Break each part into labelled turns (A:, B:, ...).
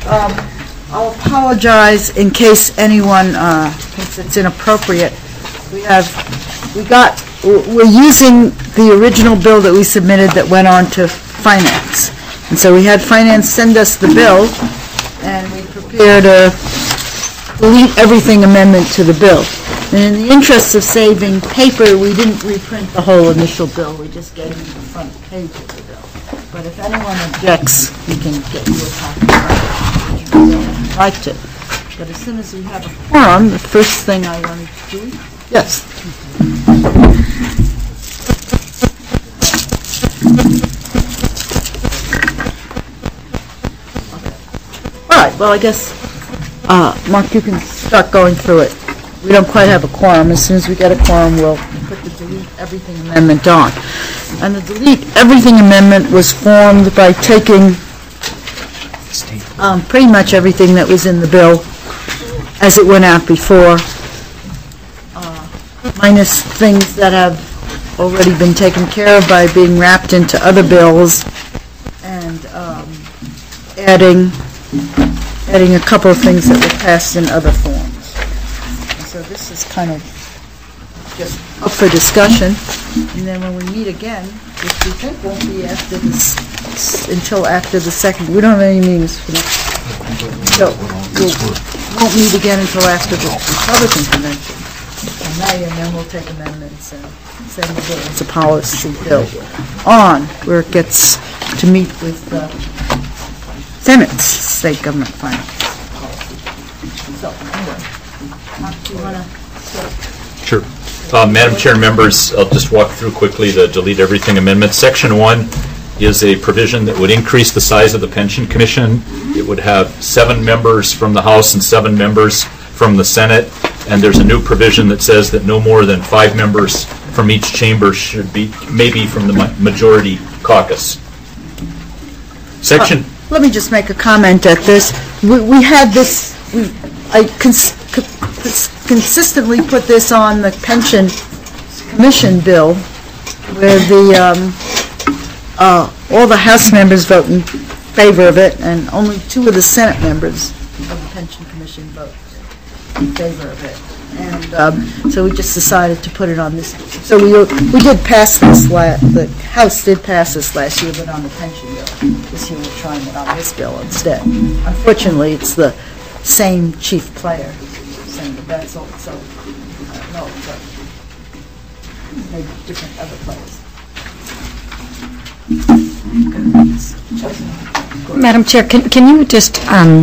A: I'll apologize in case anyone thinks it's inappropriate. We're using the original bill that we submitted that went on to Finance. And so we had Finance send us the bill, and we prepared a delete everything amendment to the bill. And in the interest of saving paper, we didn't reprint the whole initial bill. We just gave you the front page of the bill. But if anyone objects, we can get you a copy if you'd like to. But as soon as we have a quorum, the first thing I wanted to do, yes. All right, well, I guess, Mark, you can start going through it. We don't quite have a quorum. As soon as we get a quorum, we'll put the delete everything amendment on. And the delete everything amendment was formed by taking pretty much everything that was in the bill as it went out before, minus things that have already been taken care of by being wrapped into other bills, and adding a couple of things that were passed in other forms. And so this is kind of just up for discussion, and then when we meet again, which we think won't be after this, until after the second, we don't have any meetings for next, so we won't meet again until after the Republican convention in May, and then we'll take amendments and send the bill as a policy bill on, where it gets to meet with the Senate's state government finance policy. So, anyway, do you want to start?
B: Sure. Madam Chair, members, I'll just walk through quickly the delete everything amendment. Section 1 is a provision that would increase the size of the pension commission. It would have 7 members from the House and 7 members from the Senate, and there's a new provision that says that no more than 5 members from each chamber may be from the majority caucus. Section.
A: Let me just make a comment at this. We had this. I consistently put this on the pension commission bill, where all the House members vote in favor of it, and only 2 of the Senate members of the pension commission vote in favor of it. And so we just decided to put it on this. So we did pass this. The House did pass this last year, but on the pension bill. This year we're trying it on this bill instead. Unfortunately, it's the same chief player. That's all. So no, but maybe different other players.
C: Madam Chair, can you just,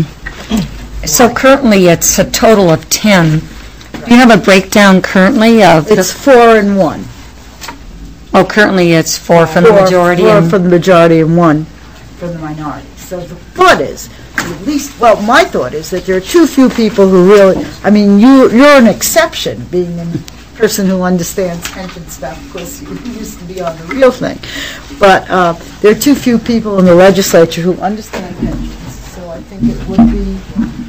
C: so currently it's a total of 10. Do you have a breakdown currently of?
A: It's 4 and 1.
C: Oh, currently it's 4 from the majority.
A: 4 from the majority and 1 from the minority. So the thought is, at least, well, my thought is that there are too few people who really, I mean, you're an exception, being a person who understands pension stuff. Of course, you used to be on the real thing. But there are too few people in the legislature who understand pensions. So I think it would be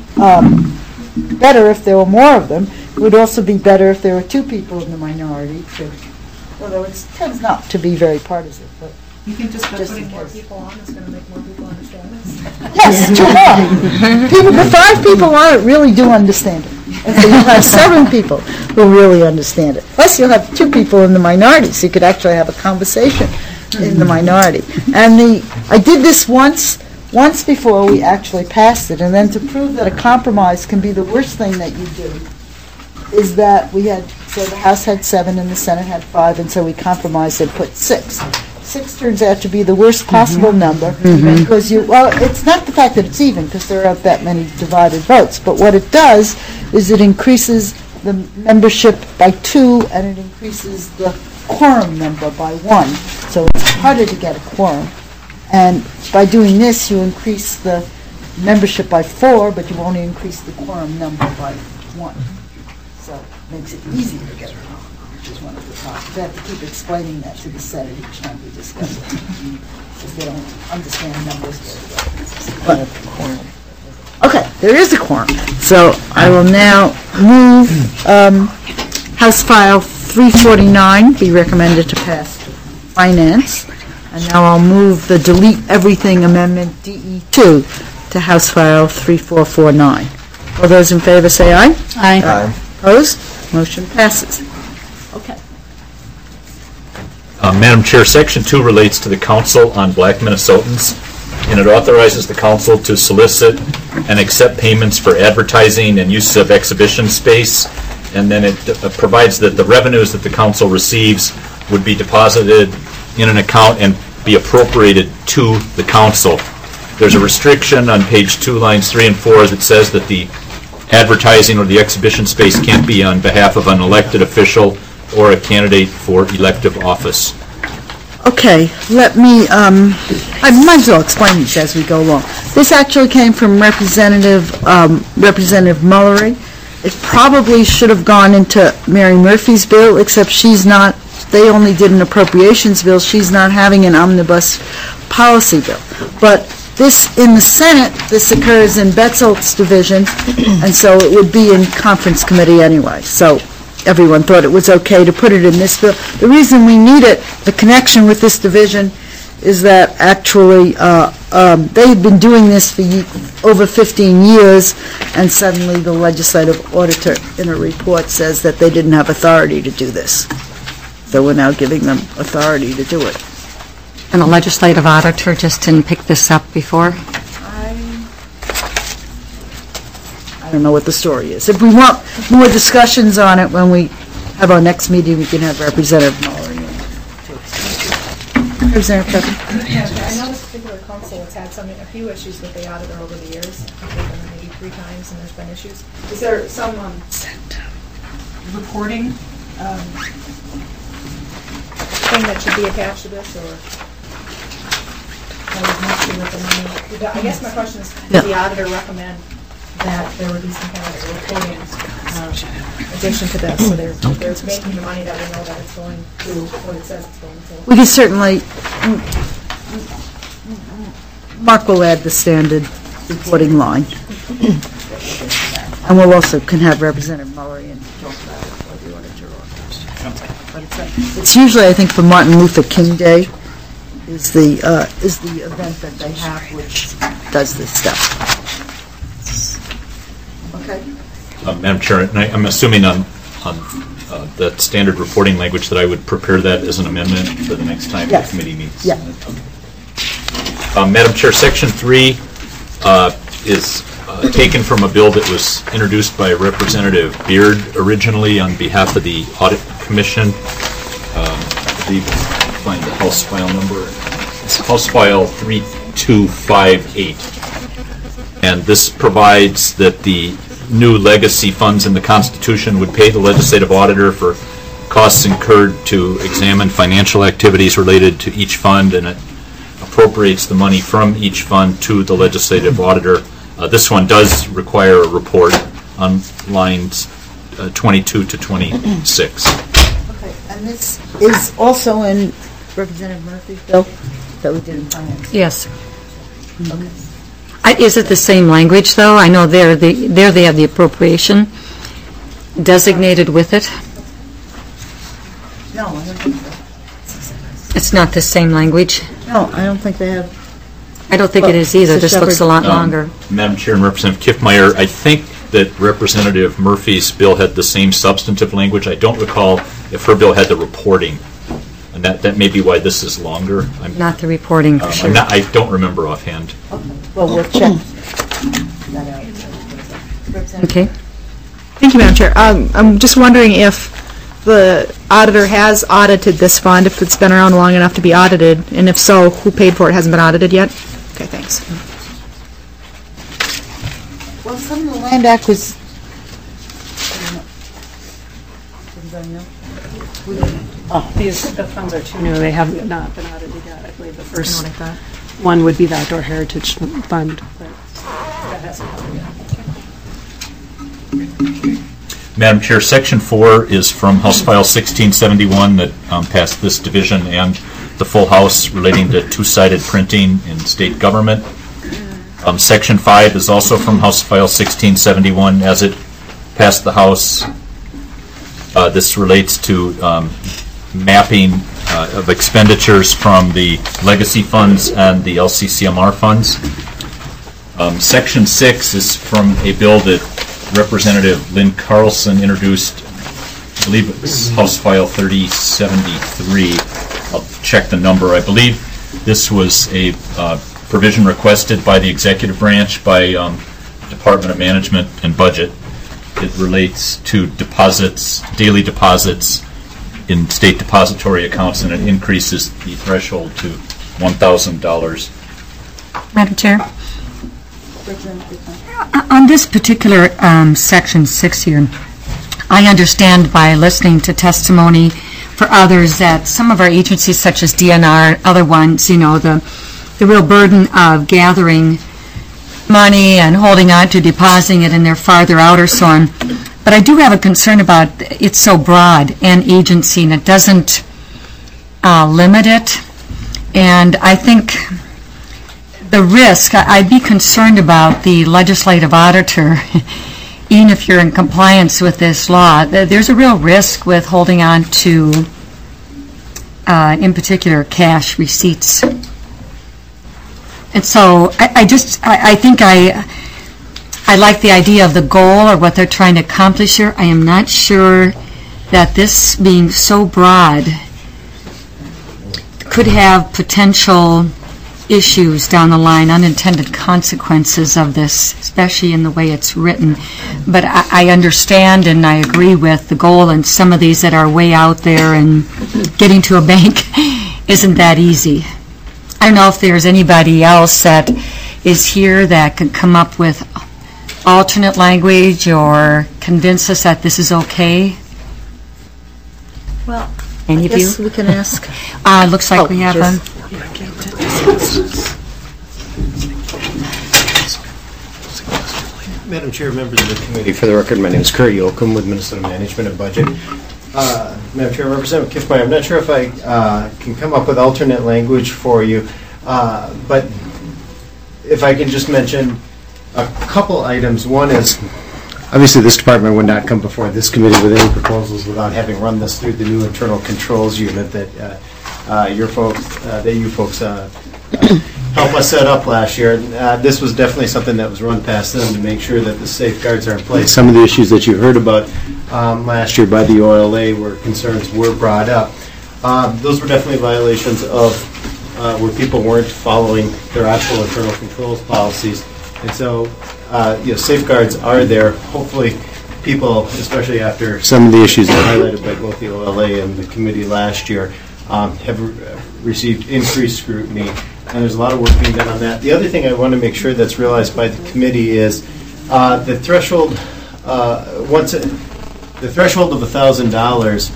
A: better if there were more of them. It would also be better if there were 2 people in the minority, although it tends not to be very partisan. But
D: you think just putting more people on is going to make more people understand this?
A: Yes, 2 more. The 5 people on it really do understand it. And so you'll have 7 people who really understand it. Plus you'll have 2 people in the minority, so you could actually have a conversation in the minority. And I did this once before we actually passed it, and then to prove that a compromise can be the worst thing that you do is that so the House had 7 and the Senate had 5, and so we compromised and put 6. 6 turns out to be the worst possible number because it's not the fact that it's even, because there aren't that many divided votes, but what it does is it increases the membership by 2 and it increases the quorum number by 1. So it's harder to get a quorum. And by doing this, you increase the membership by 4, but you only increase the quorum number by 1. So it makes it easier to get a quorum, which is one of the problems. We have to keep explaining that to the Senate each time we discuss it, because they don't understand numbers very well. Okay, there is a quorum. So I will now move House File 349 be recommended to pass Finance. And now I'll move the delete everything amendment DE2 to House File 3449. All those in favor say aye.
C: Aye.
A: Opposed? Motion passes. Okay.
B: Madam Chair, Section 2 relates to the Council on Black Minnesotans, and it authorizes the council to solicit and accept payments for advertising and use of exhibition space, and then it provides that the revenues that the council receives would be deposited in an account and be appropriated to the council. There's a restriction on page 2, lines 3 and 4 that says that the advertising or the exhibition space can't be on behalf of an elected official or a candidate for elective office.
A: Okay, let me, I might as well explain these as we go along. This actually came from Representative Mullery. It probably should have gone into Mary Murphy's bill, except she's not, they only did an appropriations bill. She's not having an omnibus policy bill. But this, in the Senate, this occurs in Betzel's division, and so it would be in conference committee anyway. So everyone thought it was okay to put it in this bill. The reason we need it, the connection with this division, is that actually they've been doing this for over 15 years, and suddenly the legislative auditor in a report says that they didn't have authority to do this. So we're now giving them authority to do it.
C: And the legislative auditor just didn't pick this up before?
A: I don't know what the story is. If we want more discussions on it when we have our next meeting, we can have Representative Mullery in. Representative Pepper.
D: Yeah, I know this particular council has had a few issues with the auditor over the years. I think they've been maybe 3 times, and there's been issues. Is there some reporting thing that should be attached to this, or with the money? I guess my question is, did the auditor recommend that there would be some kind of a reporting addition to this, so they're making the money that we know that it's going to what it says it's going to?
A: We can certainly, Mark will add the standard reporting line. And we'll also can have Representative Mullery and talk about it for the auditor office. But it's usually, I think, for Martin Luther King Day is the event that they have which does this stuff. Okay.
B: Madam Chair, and I'm assuming on that standard reporting language that I would prepare that as an amendment for the next time
A: Yes.
B: the committee meets.
A: Yeah.
B: Madam Chair, Section 3 is taken from a bill that was introduced by Representative Beard originally on behalf of the Audit Commission. I believe find the House file number. It's House File 3258. And this provides that the new legacy funds in the Constitution would pay the legislative auditor for costs incurred to examine financial activities related to each fund, and it appropriates the money from each fund to the legislative auditor. This one does require a report on lines 22 to 26.
A: Okay, and this is also in Representative Murphy's bill that we did in finance.
C: Yes.
A: Okay.
C: Is it the same language, though? I know there they have the appropriation designated with it.
A: No, I don't think so.
C: It's not the same language.
A: No, I don't think they have.
C: I don't think it is either.
A: Mr.
C: This looks a
A: Shepherd.
C: lot longer.
B: Madam Chair and Representative Kiffmeyer, I think that Representative Murphy's bill had the same substantive language. I don't recall if her bill had the reporting, and that may be why this is longer.
C: Not the reporting, for sure.
B: I don't remember offhand.
A: Well, we'll check that out. Representative-
C: Okay.
E: Thank you, Madam Chair. I'm just wondering if the auditor has audited this fund, if it's been around long enough to be audited, and if so, who paid for it? Hasn't been audited yet? Okay, thanks.
A: Well, some of the land acquisition.
F: The funds are too new. They have not been audited yet. I believe the first one would be the Outdoor Heritage Fund. But that hasn't happened yet.
B: Madam Chair, Section 4 is from House File 1671 that passed this division and the full House relating to two-sided printing in state government. Section 5 is also from House File 1671 as it passed the House. This relates to mapping of expenditures from the legacy funds and the LCCMR funds. Section 6 is from a bill that Representative Lynn Carlson introduced, I believe it was House File 3073. I'll check the number. I believe this was a provision requested by the executive branch, by Department of Management and Budget. It relates to deposits, daily deposits in state depository accounts, and it increases the threshold to $1,000.
C: Madam Chair? On this particular Section 6 here, I understand by listening to testimony for others that some of our agencies, such as DNR and other ones, the real burden of gathering money and holding on to depositing it, and they're farther out or so on. But I do have a concern about it's so broad an agency, and it doesn't limit it. And I think the risk, I'd be concerned about the legislative auditor, even if you're in compliance with this law. There's a real risk with holding on to, in particular, cash receipts. And so I think I like the idea of the goal or what they're trying to accomplish here. I am not sure that this being so broad could have potential issues down the line, unintended consequences of this, especially in the way it's written. But I understand and I agree with the goal, and some of these that are way out there and getting to a bank isn't that easy. I don't know if there's anybody else that is here that can come up with alternate language or convince us that this is okay.
A: Well,
C: Any of you?
A: yes, we can ask.
C: Looks like we have a...
G: Madam Chair, members of the committee, for the record, my name is Kurt Yoakum with Minnesota Management and Budget. Madam Chair, Representative Kiffmeyer, I'm not sure if I can come up with alternate language for you, but if I can just mention a couple items. One is, obviously this department would not come before this committee with any proposals without having run this through the new internal controls unit that you folks helped us set up last year. This was definitely something that was run past them to make sure that the safeguards are in place. Some of the issues that you heard about last year by the OLA where concerns were brought up. Those were definitely violations of where people weren't following their actual internal controls policies. And so safeguards are there. Hopefully people, especially after some of the issues that highlighted by both the OLA and the committee last year, have received increased scrutiny, and there's a lot of work being done on that. The other thing I want to make sure that's realized by the committee is the threshold. The threshold of $1,000,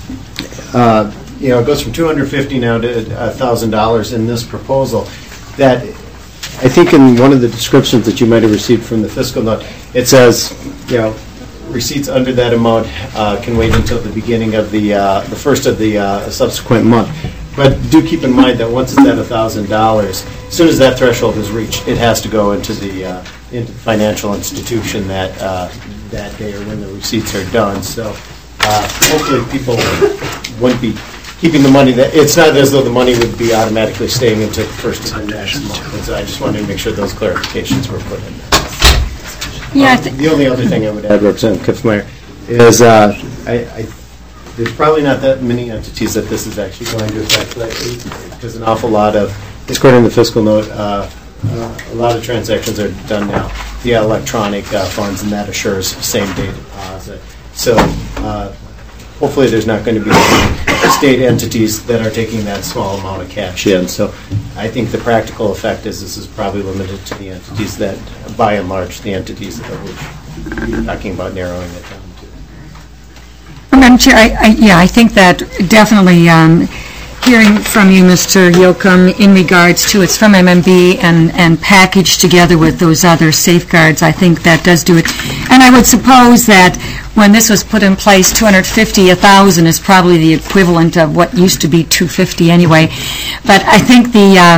G: it goes from $250 now to $1,000 in this proposal. That I think in one of the descriptions that you might have received from the fiscal note, it says, receipts under that amount can wait until the beginning of the first of the subsequent month. But do keep in mind that once it's at $1,000, as soon as that threshold is reached, it has to go into the financial institution that day or when the receipts are done. So hopefully people wouldn't be keeping the money. It's not as though the money would be automatically staying into the first of the next month. And so I just wanted to make sure those clarifications were put in there.
C: Yeah,
G: the only other thing I would add, Representative Kiffmeyer, is there's probably not that many entities that this is actually going to affect. There's an awful lot of, according to the fiscal note, a lot of transactions are done now via electronic funds, and that assures same-day deposit. So hopefully there's not going to be state entities that are taking that small amount of cash in. So I think the practical effect is this is probably limited to the entities that, by and large, the entities that we're talking about narrowing it down to.
C: Madam Chair, I think that definitely hearing from you, Mr. Yoakum, in regards to it's from MMB and packaged together with those other safeguards, I think that does do it. And I would suppose that when this was put in place, $250, $1,000 is probably the equivalent of what used to be $250 anyway. But I think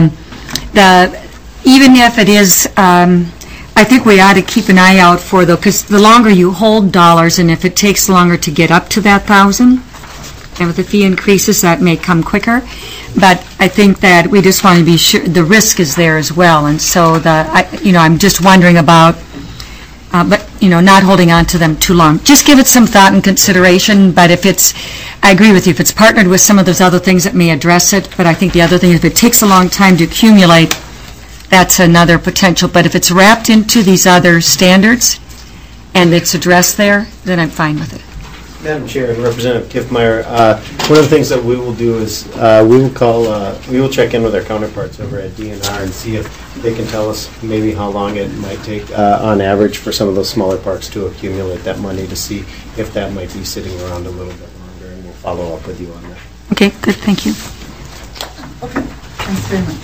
C: even if it is, I think we ought to keep an eye out for because the longer you hold dollars, and if it takes longer to get up to that $1,000, and with the fee increases, that may come quicker. But I think that we just want to be sure, the risk is there as well, and so I'm just wondering about, but, not holding on to them too long. Just give it some thought and consideration, but I agree with you, if it's partnered with some of those other things, it may address it, but I think the other thing, if it takes a long time to accumulate, that's another potential, but if it's wrapped into these other standards, and it's addressed there, then I'm fine with it.
G: Madam Chair and Representative Kiffmeyer, one of the things that we will do is we will check in with our counterparts over at DNR and see if they can tell us maybe how long it might take on average for some of those smaller parks to accumulate that money, to see if that might be sitting around a little bit longer, and we'll follow up with you on that.
C: Okay, good, thank you.
A: Okay, thanks very much.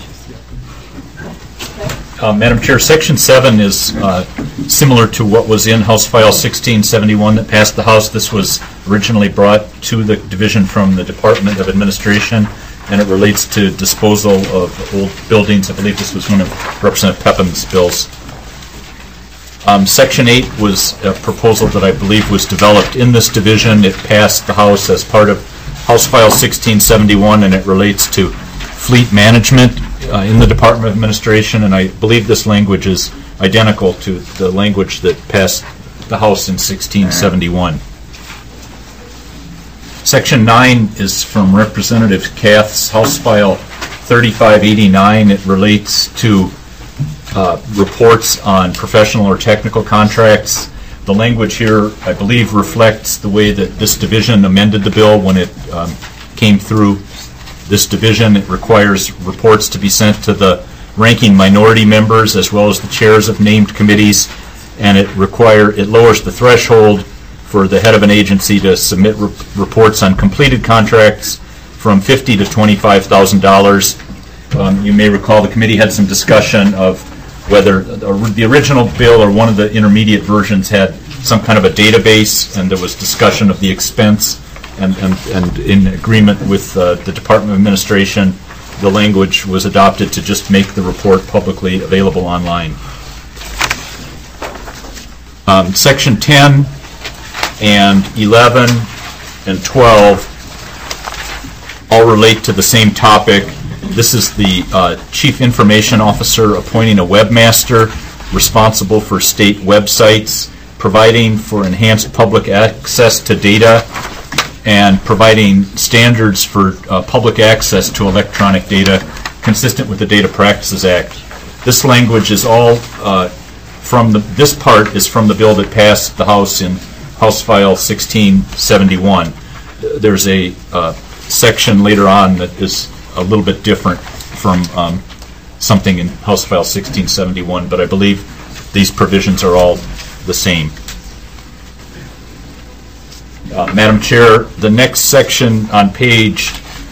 B: Madam Chair, Section 7 is similar to what was in House File 1671 that passed the House. This was originally brought to the division from the Department of Administration, and it relates to disposal of old buildings. I believe this was one of Representative Pepin's bills. Section 8 was a proposal that I believe was developed in this division. It passed the House as part of House File 1671, and it relates to fleet management in the Department of Administration, and I believe this language is identical to the language that passed the House in 1671. Section 9 is from Representative Kath's House File 3589. It relates to reports on professional or technical contracts. The language here, I believe, reflects the way that this division amended the bill when it came through this division. It requires reports to be sent to the ranking minority members as well as the chairs of named committees, and it lowers the threshold for the head of an agency to submit reports on completed contracts from $50,000 to $25,000. You may recall the committee had some discussion of whether the original bill or one of the intermediate versions had some kind of a database, and there was discussion of the expense. And in agreement with the Department of Administration, the language was adopted to just make the report publicly available online. Section 10 and 11 and 12 all relate to the same topic. This is the Chief Information Officer appointing a webmaster responsible for state websites, providing for enhanced public access to data, and providing standards for public access to electronic data consistent with the Data Practices Act. This language is all this part is from the bill that passed the House in House File 1671. There's a section later on that is a little bit different from something in House File 1671, but I believe these provisions are all the same. Madam Chair, the next section on page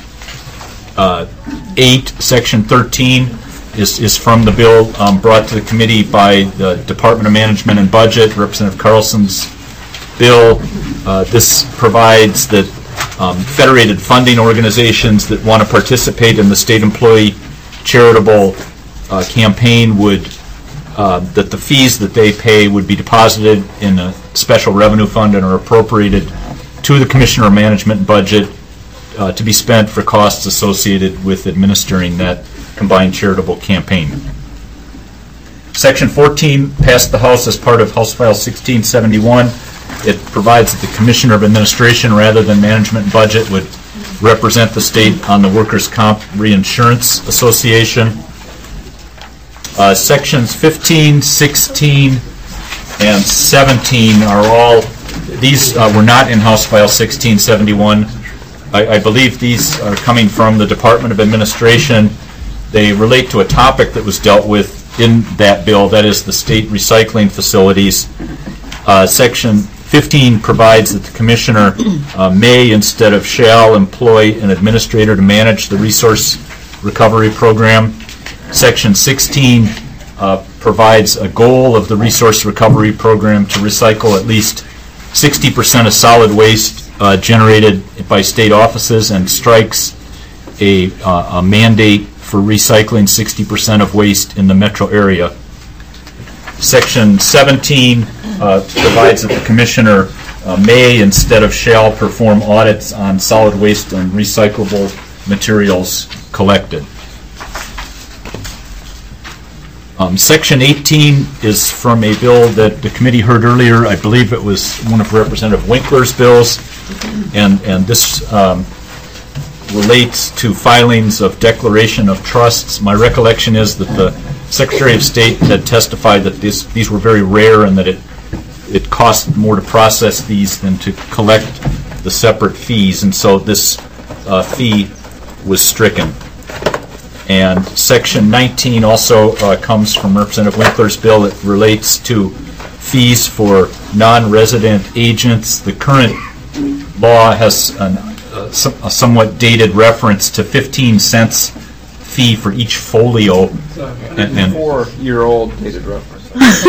B: 8, Section 13, is from the bill brought to the committee by the Department of Management and Budget, Representative Carlson's bill. This provides that federated funding organizations that want to participate in the state employee charitable campaign would that the fees that they pay would be deposited in a special revenue fund and are appropriated to the Commissioner of Management and Budget to be spent for costs associated with administering that combined charitable campaign. Section 14 passed the House as part of House File 1671. It provides that the Commissioner of Administration, rather than Management and Budget, would represent the state on the Workers' Comp Reinsurance Association. Sections 15, 16, and 17 are all, these were not in House File 1671. I believe these are coming from the Department of Administration. They relate to a topic that was dealt with in that bill, that is the state recycling facilities. Section 15 provides that the Commissioner may, instead of shall, employ an administrator to manage the resource recovery program. Section 16 provides a goal of the resource recovery program to recycle at least 60% of solid waste generated by state offices, and strikes a mandate for recycling 60% of waste in the metro area. Section 17 provides that the Commissioner may, instead of shall, perform audits on solid waste and recyclable materials collected. Section 18 is from a bill that the committee heard earlier. I believe it was one of Representative Winkler's bills, and this relates to filings of declaration of trusts. My recollection is that the Secretary of State had testified that these were very rare and that it cost more to process these than to collect the separate fees, and so this fee was stricken. And Section 19 also comes from Representative Winkler's bill. It relates to fees for non-resident agents. The current law has a somewhat dated reference to 15 cents fee for each folio.
H: And 4-year-old dated reference.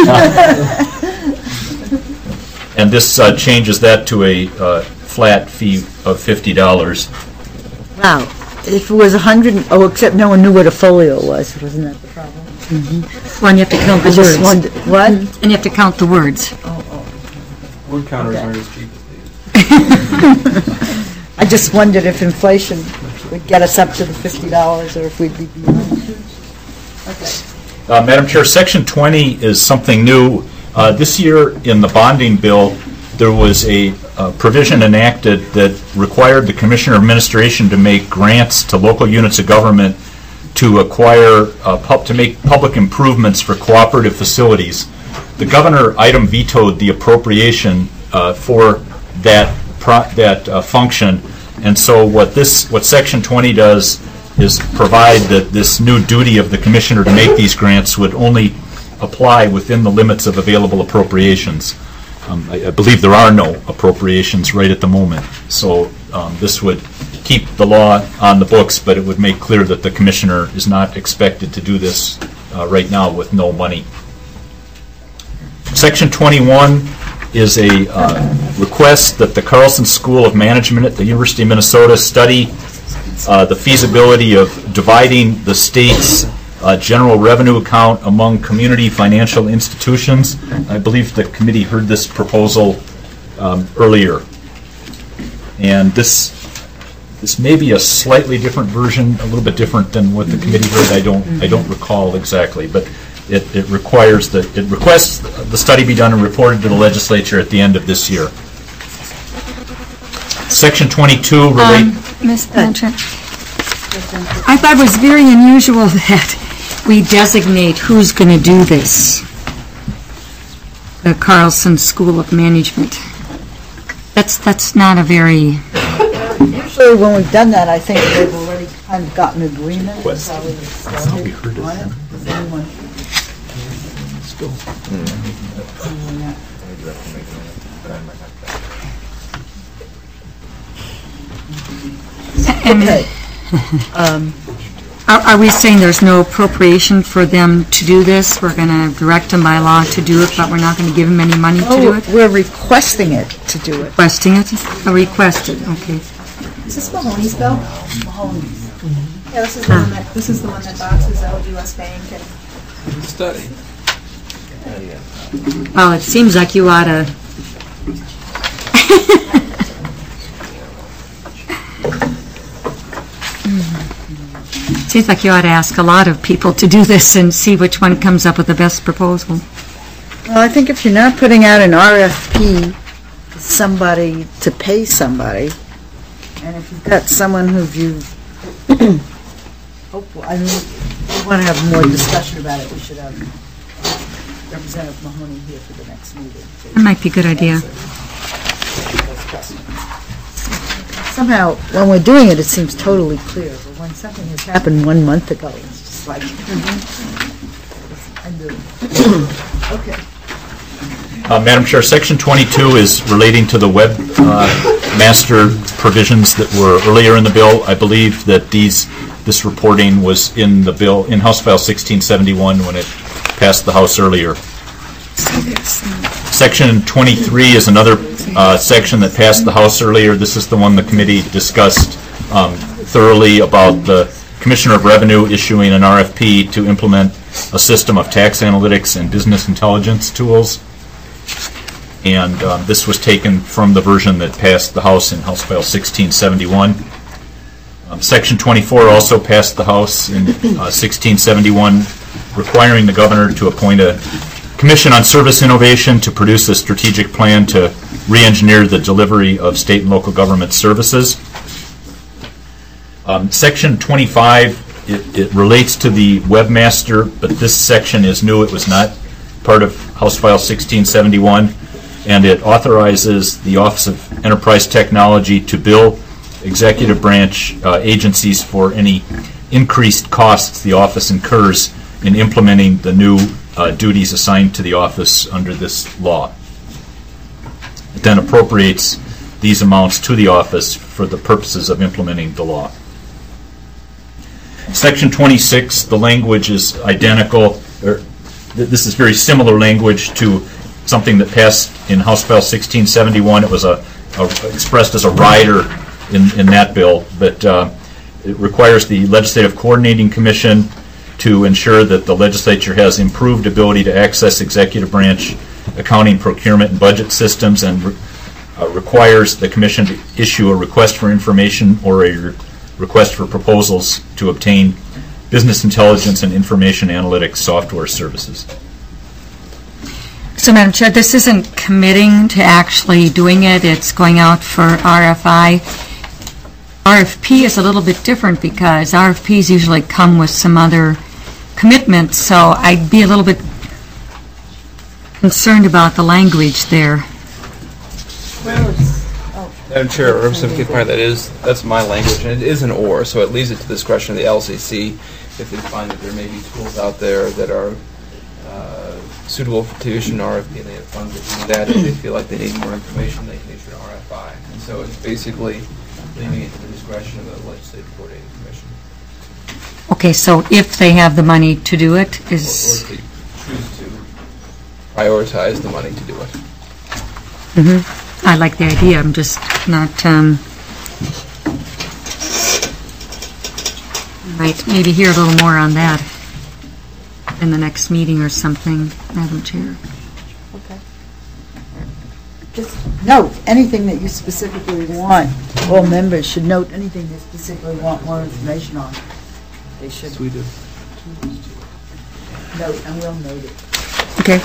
B: And this changes that to a flat fee of $50.
A: Wow. If it was 100, except no one knew what a folio was. Wasn't that the problem?
C: Well, and you have to count the
A: I just
C: words.
A: wondered, what?
C: And you have to count the words.
H: Word counters aren't as cheap as these.
A: I just wondered if inflation would get us up to the $50 or if we'd be beyond. Okay.
B: Madam Chair, Section 20 is something new. This year in the bonding bill, there was a provision enacted that required the Commissioner of Administration to make grants to local units of government to acquire, to make public improvements for cooperative facilities. The governor item vetoed the appropriation for that function, and so what Section 20 does is provide that this new duty of the Commissioner to make these grants would only apply within the limits of available appropriations. I believe there are no appropriations right at the moment, so this would keep the law on the books, but it would make clear that the Commissioner is not expected to do this right now with no money. Section 21 is a request that the Carlson School of Management at the University of Minnesota study the feasibility of dividing the state's general revenue account among community financial institutions. I believe the committee heard this proposal earlier. And this may be a slightly different version, a little bit different than what the committee heard. I don't recall exactly, but it requests the study be done and reported to the legislature at the end of this year. Section 22
C: Ms. Blanchard, I thought it was very unusual that we designate who's going to do this. The Carlson School of Management. That's not a very...
A: Usually when we've done that, I think they've already kind of gotten agreement.
B: West.
A: Probably
B: how we heard it
A: on
B: then.
A: Does anyone- Okay.
C: Are we saying there's no appropriation for them to do this? We're going to direct them by law to do it, but we're not going to give them any money to do it?
A: We're requesting it to do it.
C: Requesting it? Requested, okay.
D: Is this Mahoney's bill?
A: Mahoney's.
D: Yeah, this is the one that boxes out U.S. Bank and...
H: Study.
C: Well, it seems like you ought to... Seems like you ought to ask a lot of people to do this and see which one comes up with the best proposal.
A: Well, I think if you're not putting out an RFP for somebody to pay somebody, and if you've got someone who you, I mean, we want to have more discussion about it, we should have Representative Mahoney here for the next meeting.
C: That might be a good idea.
A: Somehow, when we're doing it, it seems totally clear, but when something has happened 1 month ago, it's just like, okay.
B: Madam Chair, Section 22 is relating to the web master provisions that were earlier in the bill. I believe that this reporting was in the bill, in House File 1671 when it passed the House earlier. Section 23 is another section that passed the House earlier. This is the one the committee discussed thoroughly about the Commissioner of Revenue issuing an RFP to implement a system of tax analytics and business intelligence tools. And this was taken from the version that passed the House in House File 1671. Section 24 also passed the House in 1671, requiring the governor to appoint a commission on service innovation to produce a strategic plan to re-engineer the delivery of state and local government services. Section 25, it relates to the webmaster, but this section is new. It was not part of House File 1671, and it authorizes the Office of Enterprise Technology to bill executive branch agencies for any increased costs the office incurs in implementing the new duties assigned to the office under this law. It then appropriates these amounts to the office for the purposes of implementing the law. Section 26, the language is identical, or this is very similar language to something that passed in House File 1671. It was expressed as a rider in that bill, but it requires the Legislative Coordinating Commission to ensure that the legislature has improved ability to access executive branch accounting, procurement, and budget systems, and requires the commission to issue a request for information or a request for proposals to obtain business intelligence and information analytics software services.
C: So, Madam Chair, this isn't committing to actually doing it. It's going out for RFI. RFP is a little bit different because RFPs usually come with some other commitments, so I'd be a little bit concerned about the language there.
H: Madam Chair, Representative Kipmeyer, that's my language, and it is an or, so it leaves it to the discretion of the LCC if they find that there may be tools out there that are suitable to issue an RFP and they have funds to do that. If they feel like they need more information, they can issue an RFI. And so it's basically leaving it to the discretion of the Legislative Coordinating Commission.
C: Okay, so if they have the money to do it,
H: Or if they choose to prioritize the money to do it.
C: Mm-hmm. I like the idea. I'm just not, might maybe hear a little more on that in the next meeting or something, Madam Chair.
A: Okay. Just note anything that you specifically want. All members should note anything they specifically want more information on. They should
H: Yes, we do.
A: note, and we'll note it.
C: Okay.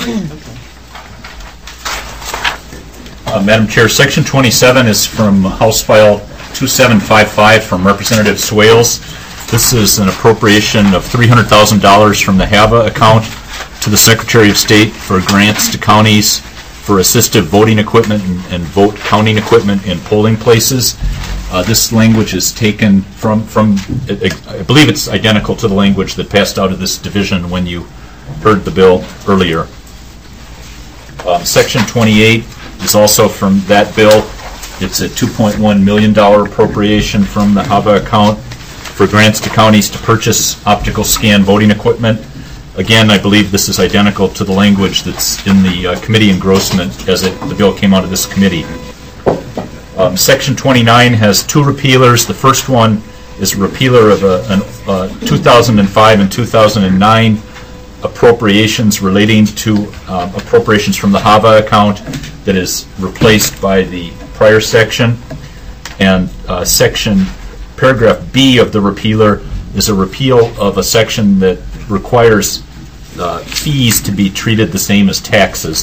B: Madam Chair, Section 27 is from House File 2755 from Representative Swales. This is an appropriation of $300,000 from the HAVA account to the Secretary of State for grants to counties for assistive voting equipment and vote counting equipment in polling places. This language is taken from I believe it's identical to the language that passed out of this division when you heard the bill earlier. Section 28 is also from that bill. It's a $2.1 million appropriation from the HAVA account for grants to counties to purchase optical scan voting equipment. Again, I believe this is identical to the language that's in the committee engrossment as the bill came out of this committee. Section 29 has two repealers. The first one is a repealer of a 2005 and 2009 appropriations relating to appropriations from the HAVA account that is replaced by the prior section. And paragraph B of the repealer is a repeal of a section that requires fees to be treated the same as taxes.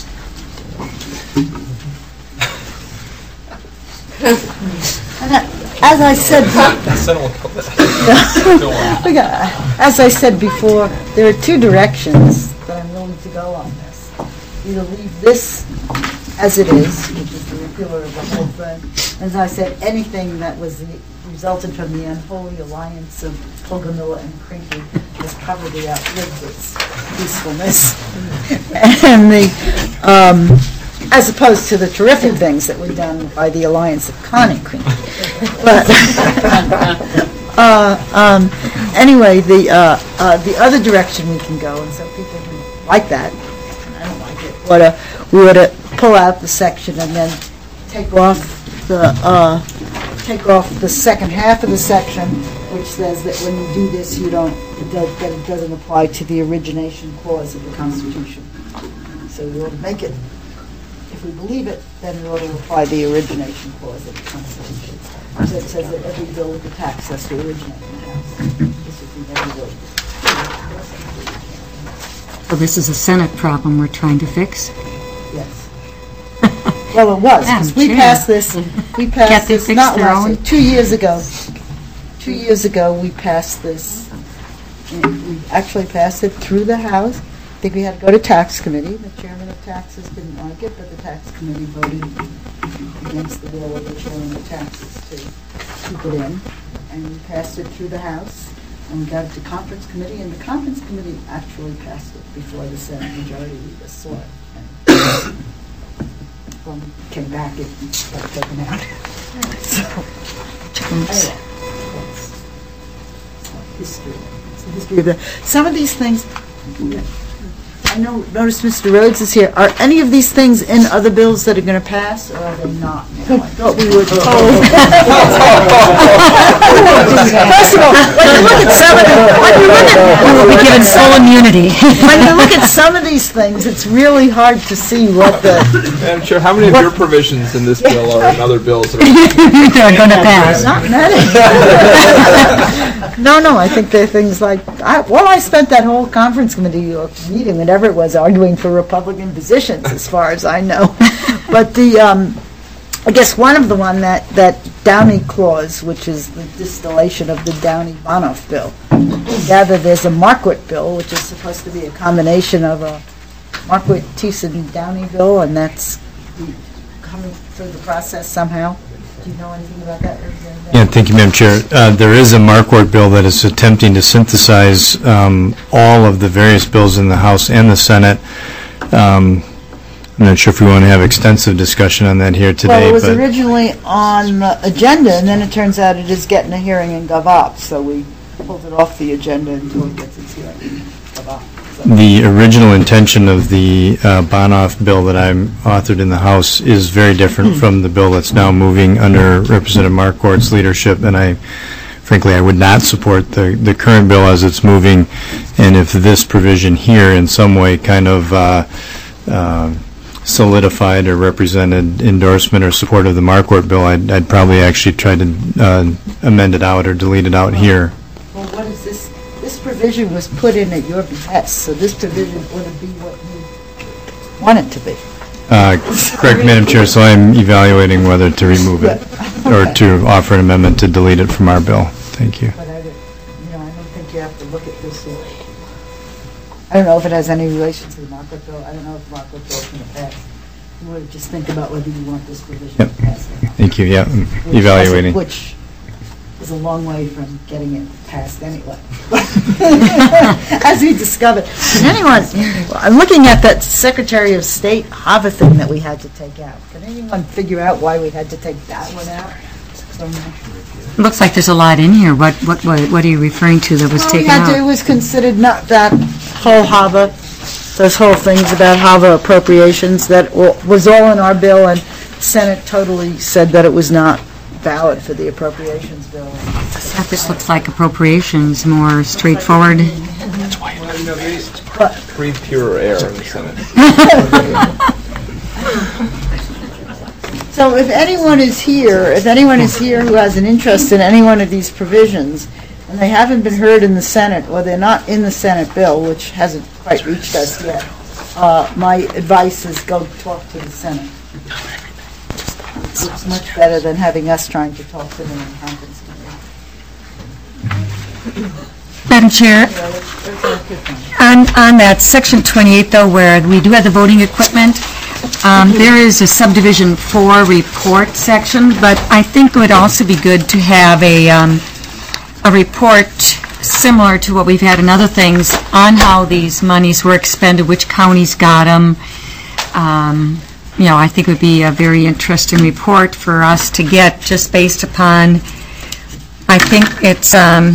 A: As I said, as I said before, there are two directions that I'm willing to go on this. Either leave this as it is, which is the repealer of the whole thing. As I said, anything that was resulted from the unholy alliance of Pulgamilla and Crinky has covered the outlived its peacefulness. And as opposed to the terrific things that were done by the alliance of Con and Crinky. But anyway, the other direction we can go, and some people who like that, I don't like it, we ought to pull out the section and then take off the second half of the section, which says that when you do this, that it doesn't apply to the origination clause of the Constitution. So we'll make it if we believe it, then we ought to apply the origination clause of the Constitution. So it says that every bill with the tax has to originate in the House. This would be every bill.
C: Well, this is a Senate problem we're trying to fix.
A: Yes. Well, it was, because we
C: Chair.
A: passed this,
C: Can't they fix
A: not
C: their
A: last
C: own?
A: year, 2 years ago. 2 years ago, we passed this, and we actually passed it through the House. I think we had to go to tax committee. The chairman of taxes didn't like it, but the tax committee voted against the bill of the chairman of taxes to keep it in. And we passed it through the House, and we got it to conference committee, and the conference committee actually passed it before the Senate majority leader saw it. And when it came back, it got taken out. So, anyway, that's history. It's the history of that. Some of these things, I noticed Mr. Rhodes is here. Are any of these things in other bills that are going to pass, or are they not? I thought we were told. First of all, when you look at some of them,
C: We will be given full immunity.
A: when you look at some of these things, it's really hard to see what the.
H: Madam Chair, how many of your provisions in this bill are in other bills that are
C: They're going to pass.
A: Not many. No, I think they're things like, I spent that whole conference committee meeting, whatever it was, arguing for Republican positions, as far as I know. But I guess one of the one, that Downey clause, which is the distillation of the Downey-Bonoff bill. Gather there's a Marquardt bill, which is supposed to be a combination of a Marquardt-Thiessen-Downey bill, and that's coming through the process somehow. Do you know anything about that?
I: Yeah, thank you, Madam Chair. There is a Marquardt bill that is attempting to synthesize all of the various bills in the House and the Senate. I'm not sure if we want to have extensive discussion on that here today.
A: Well, it was
I: but
A: originally on the agenda, and then it turns out it is getting a hearing in GovOps, so we pulled it off the agenda until it gets its hearing in GovOps. So.
I: The original intention of the Bonoff bill that I authored in the House is very different from the bill that's now moving under Representative Marquardt's leadership, and frankly, I would not support the current bill as it's moving, and if this provision here in some way kind of solidified or represented endorsement or support of the Marquardt bill, I'd probably actually try to amend it out or delete it out here.
A: Well, what is this? This provision was put in at your behest, so this provision wouldn't be what you want it to be.
I: Correct, Madam Chair, so I'm evaluating whether to remove it or to offer an amendment to delete it from our bill. Thank you.
A: But I don't think you have to look at this. I don't know if it has any relation to the Marquardt bill. I don't know if the Marquardt bill is going to pass. You would just think about whether you want this provision
I: Yep.
A: to pass.
I: Thank you, yeah, I'm evaluating.
A: Which is a long way from getting it passed anyway. As we discovered. Can anyone, I'm looking at that Secretary of State Hava thing that we had to take out. Can anyone figure out why we had to take that one out?
C: Looks like there's a lot in here. What are you referring to that was taken out?
A: It was considered not that whole Hava, those whole things about Hava appropriations, that was all in our bill, and Senate totally said that it was not valid for the appropriations bill.
C: This looks like appropriations, more straightforward.
H: breathe pure air in the Senate.
A: So if anyone is here who has an interest in any one of these provisions, and they haven't been heard in the Senate, or they're not in the Senate bill, which hasn't quite reached us yet, my advice is go talk to the Senate. It's much better than having us trying to talk to them in conference committee.
C: Madam Chair, on that Section 28, though, where we do have the voting equipment, there is a subdivision 4 report section, but I think it would also be good to have a report similar to what we've had in other things on how these monies were expended, which counties got them. I think it would be a very interesting report for us to get, just based upon, I think it's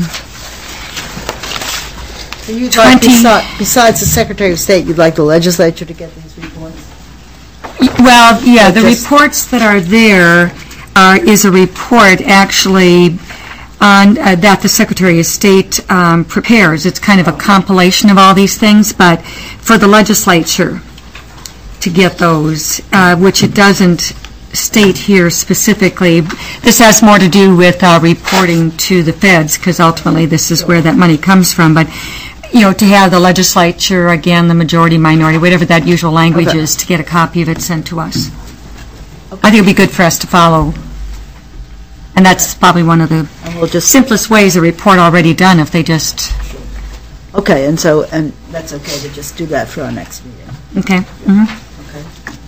A: So you'd like, besides the Secretary of State, you'd like the legislature to get these reports?
C: Well, yeah, the reports that are there is a report actually on that the Secretary of State prepares. It's kind of a compilation of all these things, but for the legislature to get those, which it doesn't state here specifically. This has more to do with reporting to the feds, because ultimately this is where that money comes from. But, to have the legislature, again, the majority, minority, whatever that usual language is, to get a copy of it sent to us. I think it would be good for us to follow. And that's probably one of the simplest ways, a report already done, if they just...
A: Okay, and that's okay to just do that for our next meeting.
C: Okay.
A: Okay.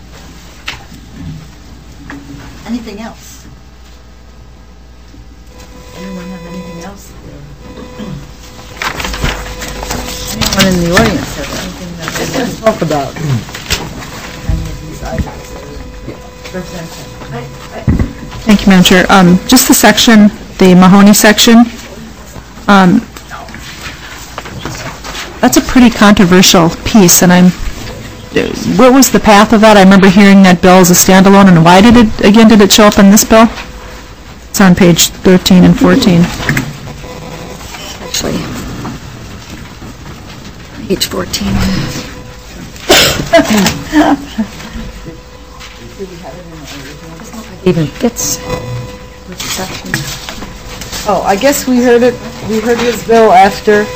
A: Anything else? Anyone have anything else? Anyone in the audience have anything that they want to talk about? Any of these items?
E: Thank you, Madam Chair. Just the section, the Mahoney section, that's a pretty controversial piece, and what was the path of that? I remember hearing that bill as a standalone, and why did it show up in this bill? It's on page 13 and 14.
C: Actually, page 14. Even fits. Which section?
A: Oh, I guess we heard his bill after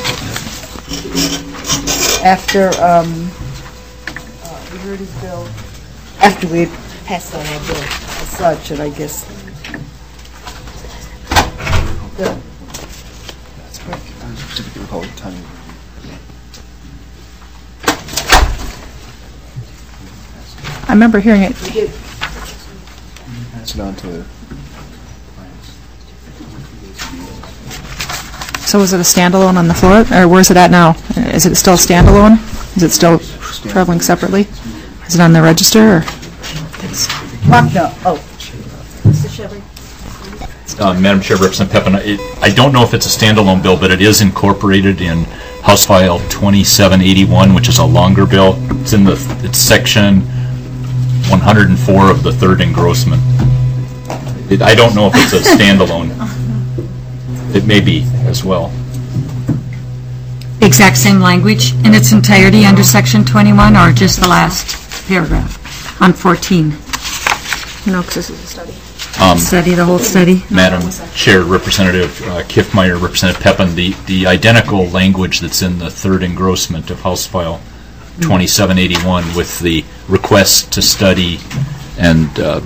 A: we heard his bill after we passed on our bill as such, and I guess
E: I remember hearing it.
G: Pass it on to...
E: So is it a standalone on the floor, or where's it at now? Is it still standalone? Is it still traveling separately? Is it on the register, or?
A: Mark, no. Oh, Mr. Chevy.
B: Madam Chair, Representative Pepin, I don't know if it's a standalone bill, but it is incorporated in House File 2781, which is a longer bill. It's section 104 of the third engrossment. I don't know if it's a standalone. It may be as well.
C: Exact same language in its entirety under section 21, or just the last paragraph on 14?
E: No, because this is a study.
C: Study, the whole study?
B: Madam Chair, Representative Kiffmeyer, Representative Pepin, the identical language that's in the third engrossment of House File 2781 with the request to study and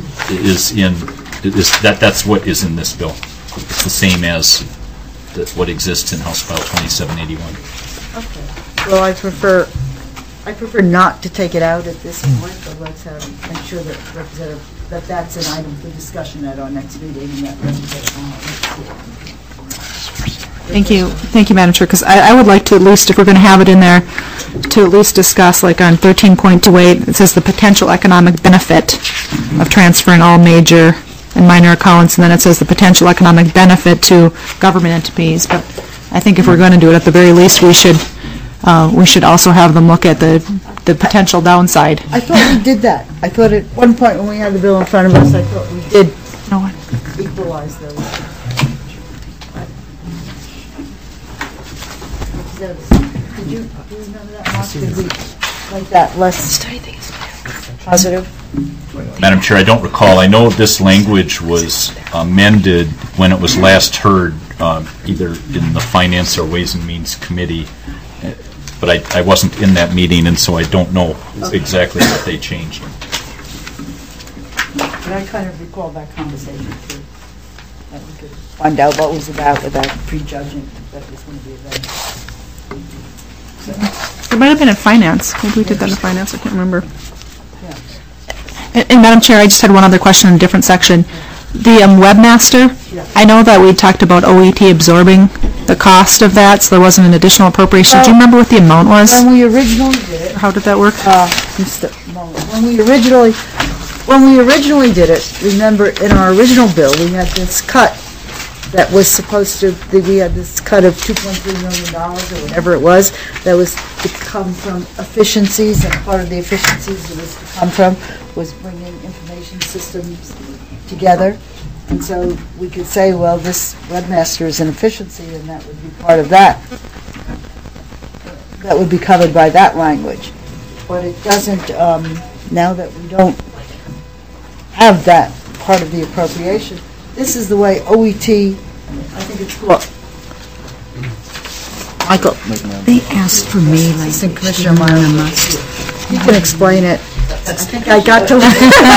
B: that's what is in this bill. It's the same as what exists in House File 2781.
A: Okay. Well, I prefer not to take it out at this point, but let's make sure that that's an item for discussion at our next meeting. And that
E: Thank you, Madam Chair, because I would like to at least, if we're going to have it in there, to at least discuss, like on 13.28, it says the potential economic benefit of transferring all major and minor accounts, and then it says the potential economic benefit to government entities. But I think if we're going to do it, at the very least, we should also have them look at the potential downside.
A: I thought we did that. I thought at one point when we had the bill in front of us, I thought we did equalize those. Do you remember that, Mark? Did we make that less positive?
B: Madam Chair, I don't recall. I know this language was amended when it was last heard, either in the Finance or Ways and Means Committee, but I wasn't in that meeting, and so I don't know exactly what they changed.
A: But I kind of recall that conversation, too. That we could find out what it was about without prejudging that it was going to be a event.
E: It might have been in finance. Maybe we did that in finance. I can't remember. And Madam Chair, I just had one other question in a different section. The webmaster, I know that we talked about OET absorbing the cost of that, so there wasn't an additional appropriation. Do you remember what the amount was?
A: When we originally did it,
E: How did that work?
A: when we originally did it, remember in our original bill, we had this cut that was supposed to, we had this cut of $2.3 million or whatever it was, that was to come from efficiencies, and part of the efficiencies that was to come from was bringing information systems together. And so we could say, well, this webmaster is an efficiency, and that would be part of that. That would be covered by that language. but it doesn't, now that we don't have that part of the appropriation, this is the way OET, I think it's called. Michael.
C: They asked for me, like,
A: Assistant Commissioner Meyer. You can explain it. I think I got to.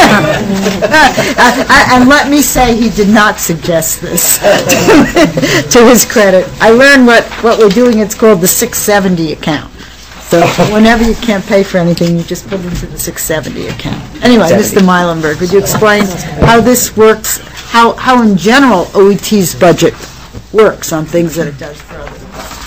A: And let me say, he did not suggest this, to his credit. I learned what we're doing, it's called the 670 account. So whenever you can't pay for anything, you just put it into the 670 account. Anyway, Mr. Meilenberg, would you explain how this works, how in general OET's budget works on things that it does for other departments?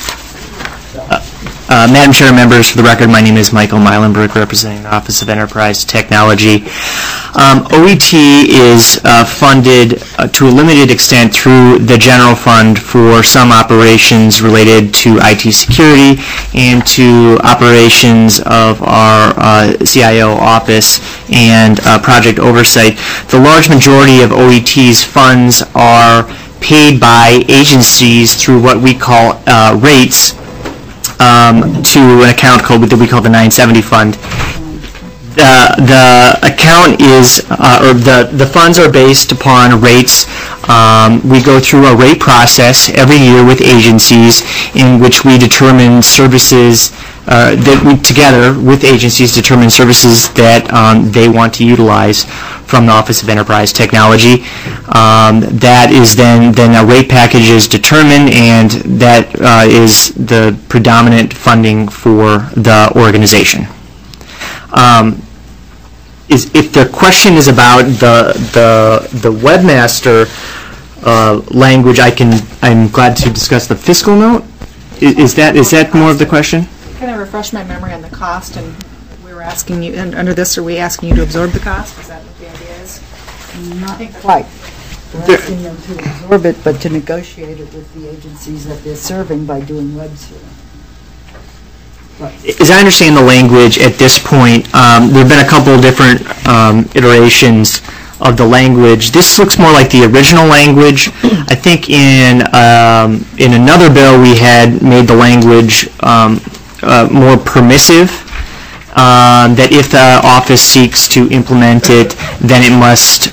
J: Madam Chair, members, for the record, my name is Michael Meilenberg, representing the Office of Enterprise Technology. OET is funded to a limited extent through the general fund for some operations related to IT security and to operations of our CIO office and project oversight. The large majority of OET's funds are paid by agencies through what we call rates, to an account code that we call the 970 fund. The account is, or the funds are based upon rates. We go through a rate process every year with agencies in which we determine services that we, together with agencies, determine services that they want to utilize from the Office of Enterprise Technology. That is then a rate package is determined, and that is the predominant funding for the organization. If the question is about the webmaster language, I'm glad to discuss the fiscal note. Is that more of the question?
E: Kind of refresh my memory on the cost, and we were asking you, and under this, are we asking you to absorb the cost? Is that what the idea is?
A: Not quite. We're asking them to absorb it, but to negotiate it with the agencies that they're serving by doing web serving.
J: As I understand the language at this point, there have been a couple of different iterations of the language. This looks more like the original language. I think in another bill we had made the language more permissive, that if the office seeks to implement it, then it must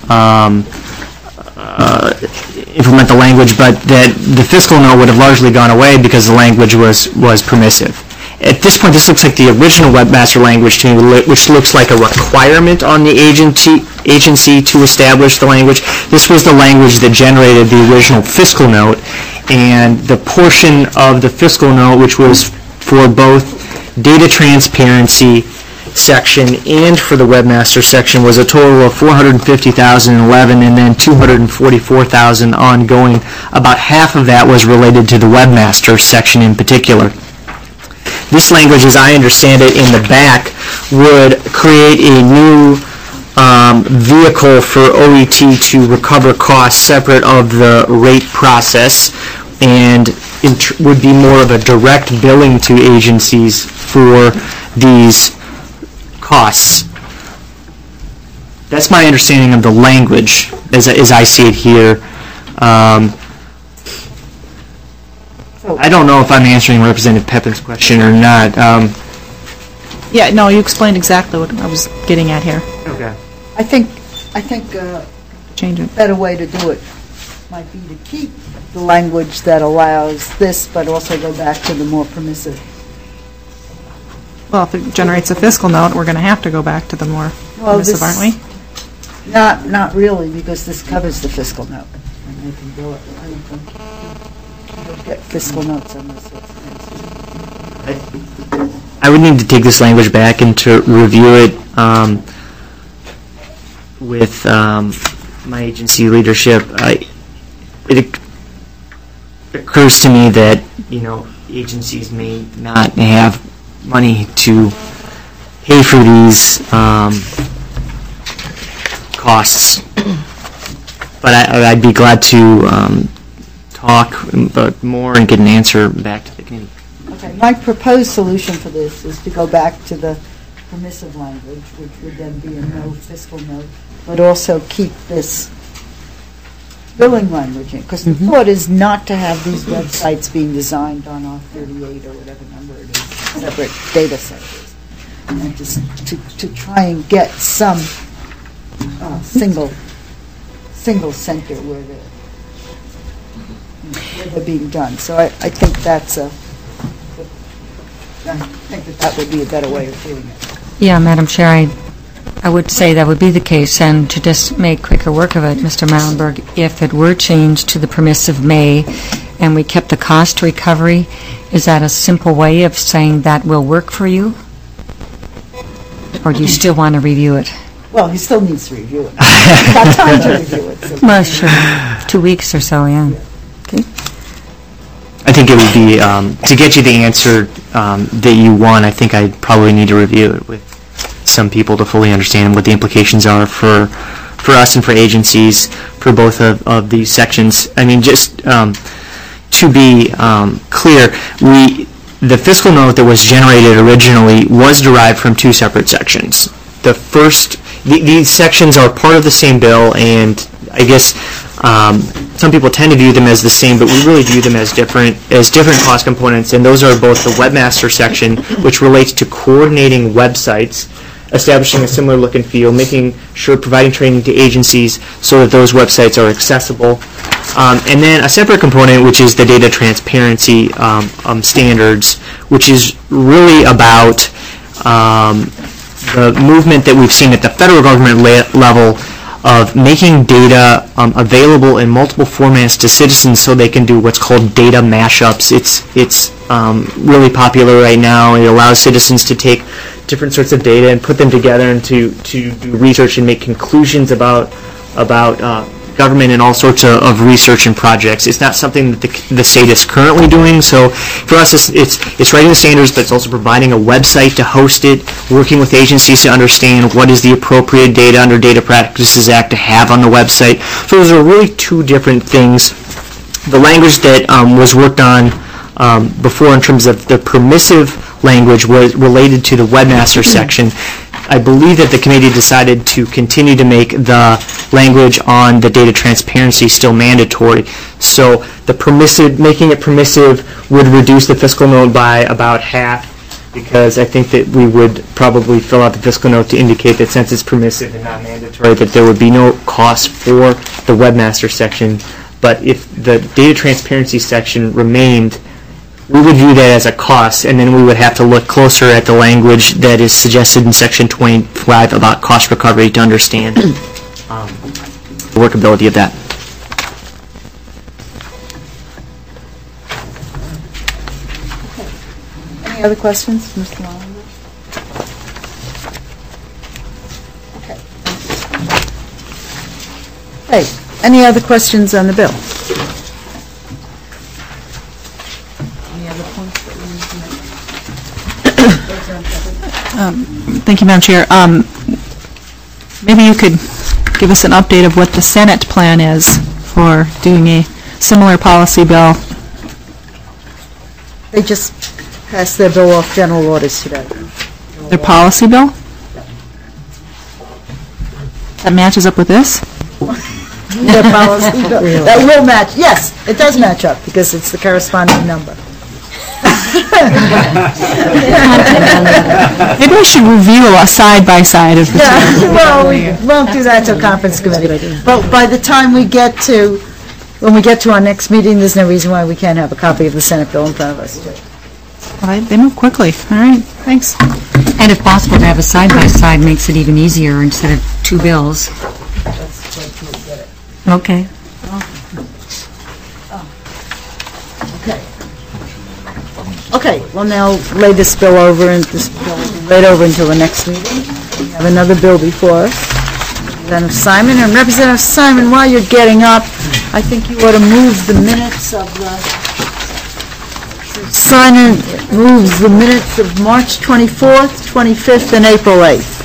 J: implement the language, but that the fiscal note would have largely gone away because the language was permissive. At this point, this looks like the original webmaster language to me, which looks like a requirement on the agency to establish the language. This was the language that generated the original fiscal note, and the portion of the fiscal note which was for both data transparency section and for the webmaster section was a total of $450,011 and then $244,000 ongoing. About half of that was related to the webmaster section in particular. This language, as I understand it, in the back would create a new vehicle for OET to recover costs separate of the rate process, and would be more of a direct billing to agencies for these costs. That's my understanding of the language as I see it here. I don't know if I'm answering Representative Pepin's question or not.
E: Yeah, no, you explained exactly what I was getting at here.
J: Okay.
A: I think
E: Change it.
A: a better way to do it might be to keep the language that allows this, but also go back to the more permissive.
E: Well, if it generates a fiscal note, we're going to have to go back to the more permissive, aren't we?
A: Not really, because this covers the fiscal note. And they can bill it. You don't get fiscal notes on this.
J: I would need to take this language back and to review it with my agency leadership. It occurs to me that, agencies may not have money to pay for these costs. But I'd be glad to talk more and get an answer back to the committee.
A: Okay, my proposed solution for this is to go back to the permissive language, which would then be a no fiscal note, but also keep this billing language in, because the thought is not to have these websites being designed on R38 or whatever number it is, separate data centers. and just to try and get some single center where they're being done. So I think that would be a better way of doing it.
C: Yeah, Madam Chair, I would say that would be the case, and to just make quicker work of it, Mr. Meilenberg, if it were changed to the permissive may, and we kept the cost recovery, is that a simple way of saying that will work for you? Or do you still want to review it?
A: Well, he still needs to review it. He's got time to review it. So.
C: Well, sure, 2 weeks or so, yeah. Okay.
J: I think it would be, to get you the answer that you want, I think I probably need to review it with some people to fully understand what the implications are for us and for agencies for both of these sections. I mean, just to be clear, the fiscal note that was generated originally was derived from two separate sections. The first, these sections are part of the same bill, and I guess some people tend to view them as the same, but we really view them as different cost components, and those are both the webmaster section, which relates to coordinating websites, establishing a similar look and feel, making sure providing training to agencies so that those websites are accessible. And then a separate component, which is the data transparency standards, which is really about the movement that we've seen at the federal government level of making data available in multiple formats to citizens so they can do what's called data mashups. It's really popular right now. It allows citizens to take different sorts of data and put them together and to do research and make conclusions about government and all sorts of research and projects. It's not something that the state is currently doing. So for us, it's writing the standards, but it's also providing a website to host it, working with agencies to understand what is the appropriate data under Data Practices Act to have on the website. So those are really two different things. The language that was worked on before in terms of the permissive language was related to the webmaster section. I believe that the committee decided to continue to make the language on the data transparency still mandatory. So making it permissive would reduce the fiscal note by about half, because I think that we would probably fill out the fiscal note to indicate that since it's permissive and not mandatory, that there would be no cost for the webmaster section. But if the data transparency section remained, we would view that as a cost, and then we would have to look closer at the language that is suggested in Section 25 about cost recovery to understand the workability of that.
A: Any other questions, Mr. Meilenberg? Okay. Hey, any other questions on the bill?
E: Thank you, Madam Chair. Maybe you could give us an update of what the Senate plan is for doing a similar policy bill.
A: They just passed their bill off general orders today.
E: Their policy bill? That matches up with this?
A: Their policy bill. That will match. Yes, it does match up because it's the corresponding number.
E: Maybe we should review a side-by-side of the two.
A: Well, we won't do that till conference committee. But by the time when we get to our next meeting, there's no reason why we can't have a copy of the Senate bill in front of us.
E: All right, they move quickly. All right, thanks.
C: And if possible, to have a side-by-side makes it even easier instead of two bills. Okay.
A: Okay, well now lay this bill over, and this bill will be laid over until the next meeting. We have another bill before us. Representative Simon, and Representative Simon, while you're getting up, I think you ought to move the minutes of Simon moves the minutes of March 24th, 25th, and April 8th.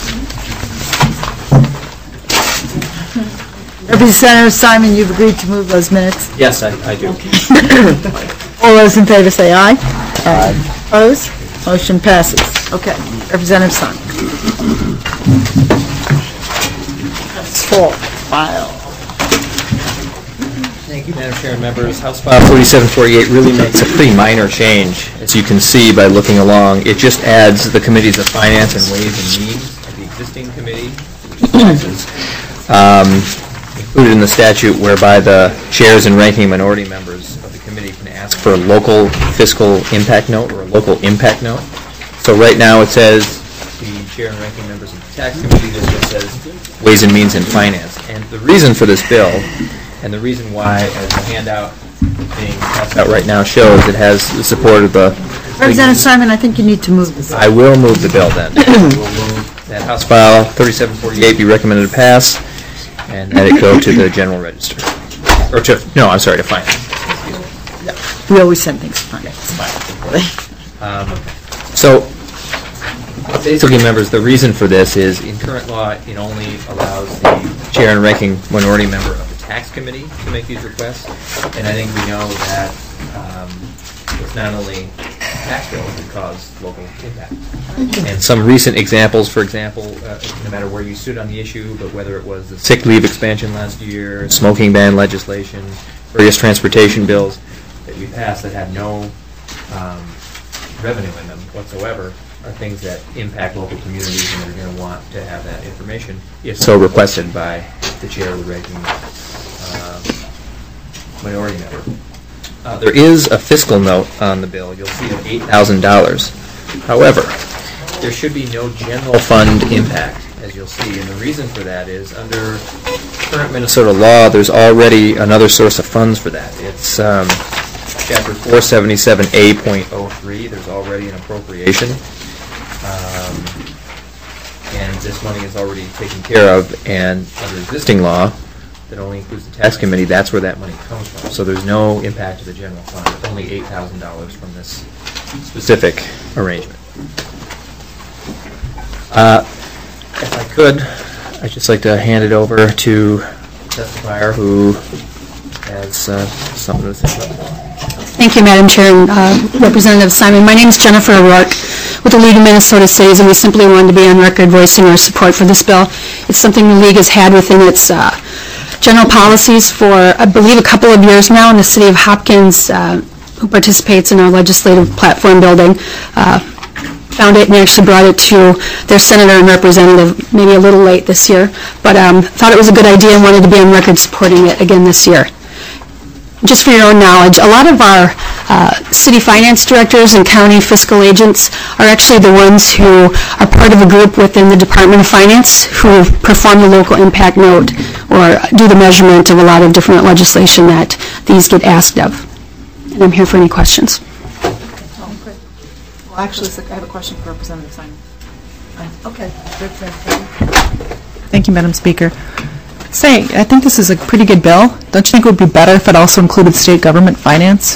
A: Representative Simon, you've agreed to move those minutes?
K: Yes, I do.
A: All those in favor say aye. Aye. Opposed? Motion passes. Okay, Representative Simon. That's full. File.
H: Thank you, Madam Chair and members. House File 3748 really makes a pretty minor change, as you can see by looking along. It just adds the committees of Finance and Ways and Means to the existing committee, which is included in the statute, whereby the chairs and ranking minority members of the committee can ask for a local fiscal impact note or a local impact note. So right now it says the chair and ranking members of the tax committee. This just says Ways and Means and Finance. And the reason for this bill, and the reason why, as the handout being passed out right now shows, it has the support of the...
A: Representative Simon, I think you need to move this.
H: I will move the bill then. I will move that House File 3748 be recommended to pass, and that it go to the General Register. Or to, no, I'm sorry, to Finance.
A: We always send things to finance.
H: So, basically, members, the reason for this is, in current law, it only allows the chair and ranking minority member of the tax committee to make these requests. And I think we know that it's not only tax bills that cause local impact. And some recent examples, for example, no matter where you stood on the issue, but whether it was the sick leave expansion last year, smoking ban legislation, various transportation bills that we passed that have no revenue in them whatsoever, are things that impact local communities, and they're going to want to have that information, if so requested by the chair of the ranking minority member. There is a fiscal note on the bill. You'll see of $8,000. However, there should be no general fund impact, as you'll see, and the reason for that is under current Minnesota law, there's already another source of funds for that. It's Chapter 477A.03. There's already an appropriation. And this money is already taken care of, and under existing law, that only includes the tax committee, that's where that money comes from. So there's no impact to the general fund. It's only $8,000 from this specific arrangement. If I could, I'd just like to hand it over to the testifier who has something to say about it.
K: Thank you, Madam Chair and Representative Simon. My name is Jennifer O'Rourke with the League of Minnesota Cities, and we simply wanted to be on record voicing our support for this bill. It's something the League has had within its general policies for, I believe, a couple of years now, and the City of Hopkins, who participates in our legislative platform building, found it and actually brought it to their senator and representative, maybe a little late this year, but thought it was a good idea and wanted to be on record supporting it again this year. Just for your own knowledge, a lot of our city finance directors and county fiscal agents are actually the ones who are part of a group within the Department of Finance who perform the local impact note or do the measurement of a lot of different legislation that these get asked of. And I'm here for any questions.
D: Well, actually, I have a question for Representative Simon.
A: Okay.
E: Thank you, Madam Speaker. Say, I think this is a pretty good bill. Don't you think it would be better if it also included state government finance?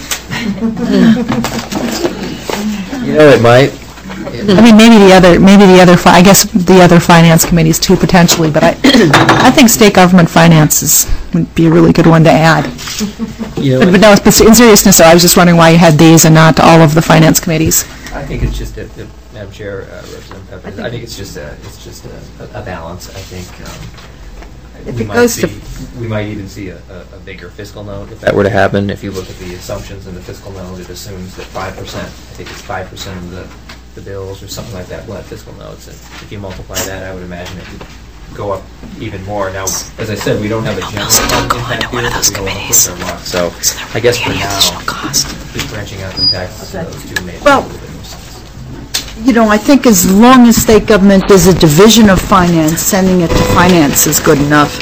H: You know, it might.
E: I mean, maybe the other, I guess the other finance committees too, potentially, but I think state government finances would be a really good one to add.
H: You know,
E: But no, in seriousness, though, I was just wondering why you had these and not all of the finance committees.
H: I think it's just, Madam Chair, Representative Pepper, I think it's just a balance. I think
A: If it goes to
H: we might even see a bigger fiscal note if that were to happen. If you look at the assumptions in the fiscal note, it assumes that 5%, I think it's 5% of the bills or something like that will have fiscal notes. And if you multiply that, I would imagine it would go up even more. Now, as I said, we don't have a general fund impact here, but we don't want to push our luck. So I guess for now, just branching out the taxes to those two may
A: Well,
H: make a little bit more sense.
A: you know, I think as long as state government is a division of finance, sending it to finance is good enough.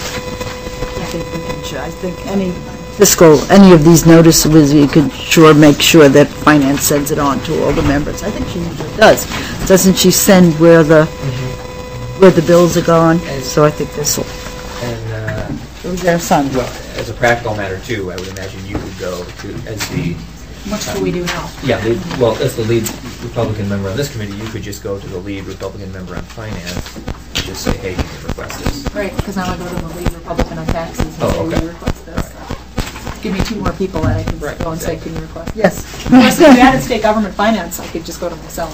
A: I think any of these notices, you could sure make sure that finance sends it on to all the members. I think she usually does. Doesn't she send where the bills are gone? So I think this will.
H: And
A: Who's their son?
H: well, as a practical matter too, I would imagine you would go to as the
D: Much do we do now?
H: as the lead Republican member on this committee, you could just go to the lead Republican member on finance and just say, hey, you can request this.
D: Right, because now I go to the lead Republican on taxes and
H: Oh,
D: say,
H: okay.
D: we request this. Give me two more people that I can
H: Right,
D: go and say,
H: exactly.
D: can you request?
A: Yes.
D: Unless if you added state government finance, I could just go to myself.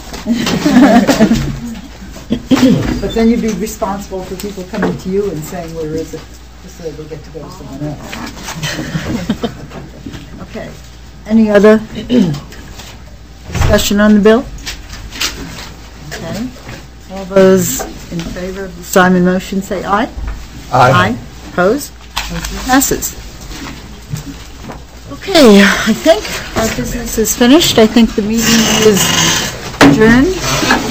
A: But then you'd be responsible for people coming to you and saying, where is it? Just so they get to go to someone else. Okay. Any other discussion on the bill? Okay. All those in favor of the Simon motion, say aye. Aye. Opposed? Motion passes. Okay, I think our business is finished. I think the meeting is adjourned.